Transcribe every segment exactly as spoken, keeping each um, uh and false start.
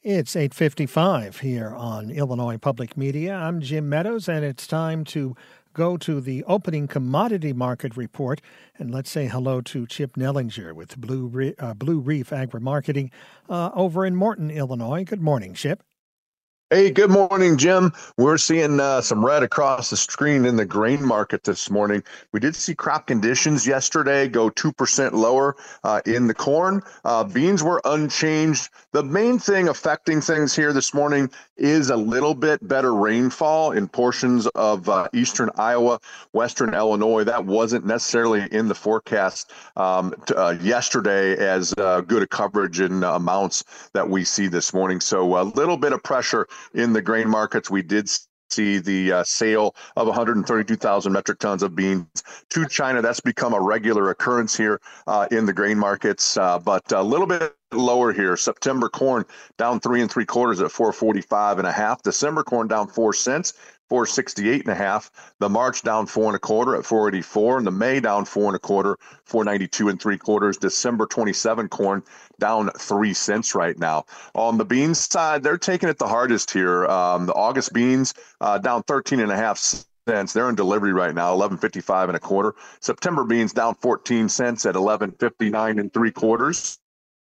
It's eight fifty-five here on Illinois Public Media. I'm Jim Meadows, and it's time to go to the opening commodity market report. And let's say hello to Chip Nellinger with Blue, Re- uh, Blue Reef Agri-Marketing uh, over in Morton, Illinois. Good morning, Chip. Hey, good morning, Jim. We're seeing uh, some red across the screen in the grain market this morning. We did see crop conditions yesterday go two percent lower uh, in the corn. Uh, beans were unchanged. The main thing affecting things here this morning is a little bit better rainfall in portions of uh, eastern Iowa, western Illinois. That wasn't necessarily in the forecast um, t- uh, yesterday as uh, good a coverage and uh, amounts that we see this morning. So a little bit of pressure in the grain markets. We did see the uh, sale of one hundred thirty-two thousand metric tons of beans to China. That's become a regular occurrence here uh, in the grain markets, uh, but a little bit lower here. September corn down three and three quarters at four forty-five and a half. December corn down four cents. four sixty-eight and a half. The March down four and a quarter at four eighty-four, and the May down four and a quarter, four ninety-two and three quarters. December twenty-seven corn down three cents right now. On the beans side, they're taking it the hardest here. Um, the August beans uh, down thirteen and a half cents. They're in delivery right now, eleven fifty-five and a quarter. September beans down fourteen cents at eleven fifty-nine and three quarters.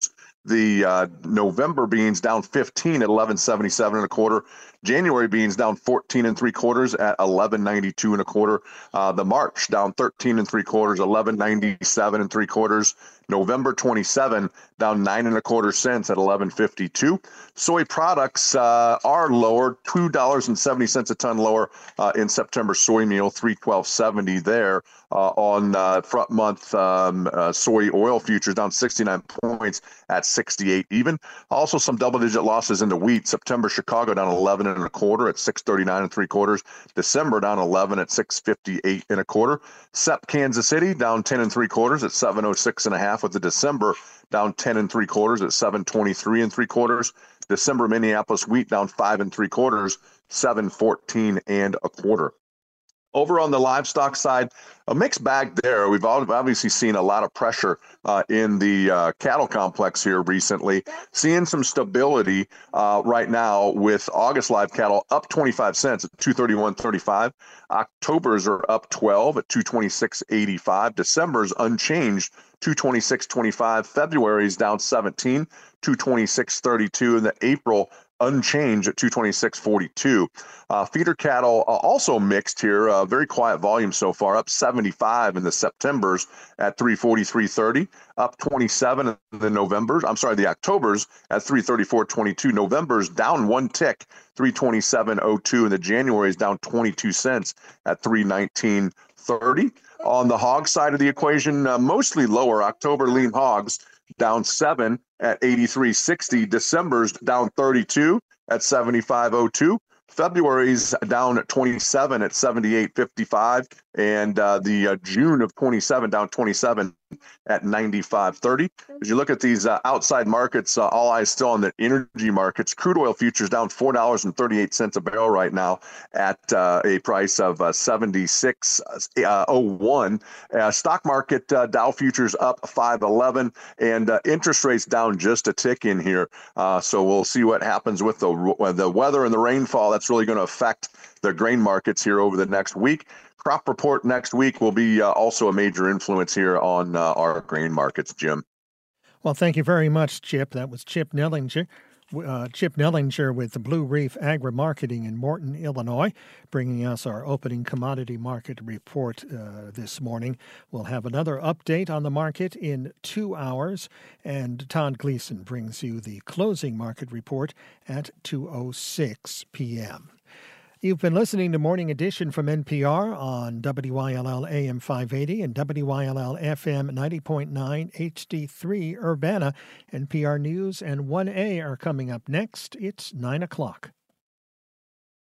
The uh, November beans down fifteen at eleven seventy-seven and a quarter. January beans down fourteen and three quarters at eleven ninety-two and a quarter. Uh, the March down thirteen and three quarters, eleven ninety-seven and three quarters. November twenty-seven down nine and a quarter cents at eleven fifty-two. Soy products uh, are lower, two dollars and seventy cents a ton lower uh, in September soy meal, three twelve seventy there. Uh, on uh, front month um, uh, soy oil futures down sixty-nine points at sixty-eight even. Also some double digit losses in the wheat. September Chicago down eleven and a quarter at six thirty-nine and three quarters. December down eleven at six fifty-eight and a quarter. S E P Kansas City down ten and three quarters at seven oh six and a half, with the December down ten and three quarters at seven twenty-three and three quarters. December Minneapolis wheat down five and three quarters, seven fourteen and a quarter. Over on the livestock side, a mixed bag there. We've obviously seen a lot of pressure uh, in the uh, cattle complex here recently. Seeing some stability uh, right now with August live cattle up twenty-five cents at two thirty-one thirty-five. October's are up twelve at two twenty-six eighty-five. December's unchanged, two twenty-six twenty-five. February's down seventeen, two twenty-six thirty-two. And the April unchanged at two twenty-six forty-two. Uh, feeder cattle uh, also mixed here. Uh, very quiet volume so far, up seventy-five in the Septembers at three forty-three thirty, up twenty-seven in the Novembers. I'm sorry, the Octobers at three thirty-four twenty-two. November's down one tick, three twenty-seven oh two, and the January's down twenty-two cents at three nineteen thirty. On the hog side of the equation, uh, mostly lower. October lean hogs down seven at eighty-three sixty. December's down thirty-two at seventy-five oh two. February's down at twenty-seven at seventy-eight fifty-five. And uh, the uh, June of twenty-seven down twenty-seven at ninety-five thirty. As you look at these uh, outside markets, uh, all eyes still on the energy markets. Crude oil futures down four dollars and thirty-eight cents a barrel right now at uh, a price of uh, seventy-six oh one. Uh, stock market, uh, Dow futures up five eleven, and uh, interest rates down just a tick in here. Uh, so we'll see what happens with the, the weather and the rainfall. That's really going to affect the grain markets here over the next week. Crop report next week will be uh, also a major influence here on uh, our grain markets, Jim. Well, thank you very much, Chip. That was Chip Nellinger. Uh, Chip Nellinger with the Blue Reef Agri-Marketing in Morton, Illinois, bringing us our opening commodity market report uh, this morning. We'll have another update on the market in two hours, and Todd Gleason brings you the closing market report at two oh six p.m. You've been listening to Morning Edition from N P R on W Y L L A M five eighty and W Y L L F M ninety point nine H D three Urbana. N P R News and one A are coming up next. It's nine o'clock.